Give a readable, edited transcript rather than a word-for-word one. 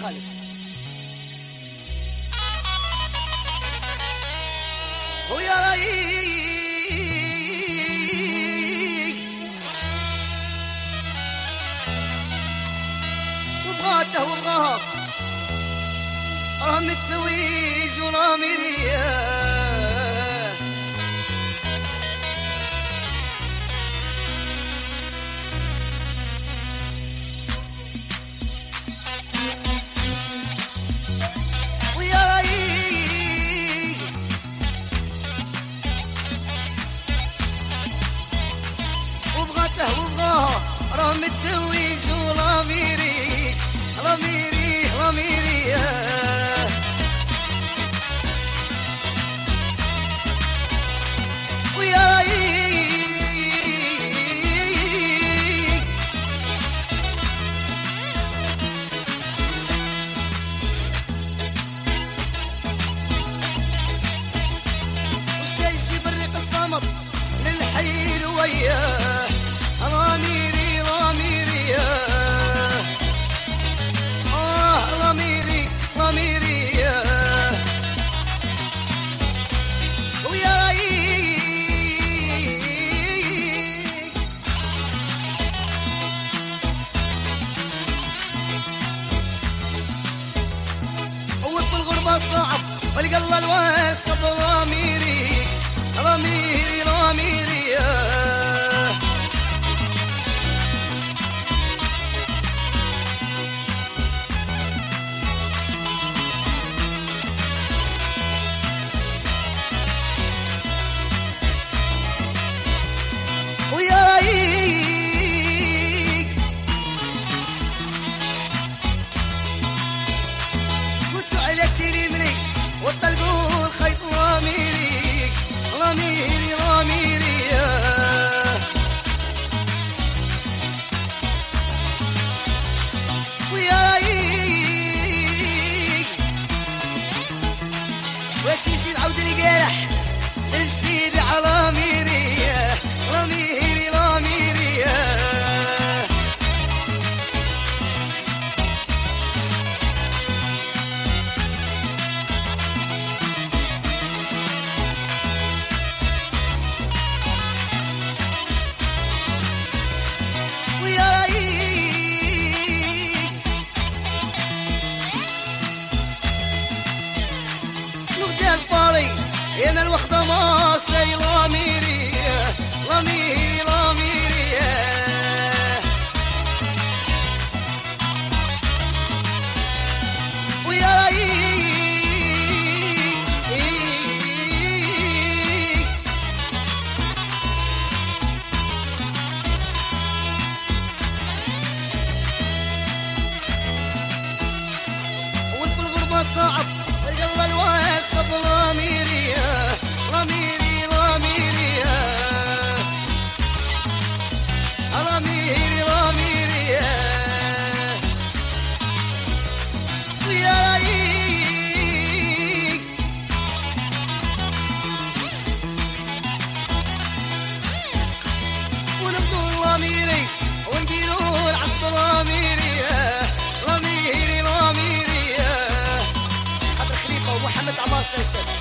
خالد. ويا رايق وبغاته وبغاها راه متزوج وراه مرياه ويا رايق وبغاته وبغاها راه متزوج وراه مرياه راه مرياه راه مرياه ويا رايق وكاين شي بريق القمر للحيل وياه راه ميري راه ميرياه راه ميري راه ميرياه ويا رايق وفي الغربة صعب والقلة الواد صبر راه ميري راه ميري راه ميرياه ويا رايق كنت على تليمني وطلقوا الخيط راميريك راميري راميري ويا رايق واش يجي نعاود القرح الشيد على ميري راميري راميري ويا رايق نغدي الباري انا الوحده ما ساي راميري راميري راميري ويا رايق وفي الغربة صعب القلة الواد صبر راميري راميري راميري راميري راميري ويا رايق ونبدو راميري ونديرو العصر راميري راميري راميري خاطر خليفة ومحمد عمار سلسل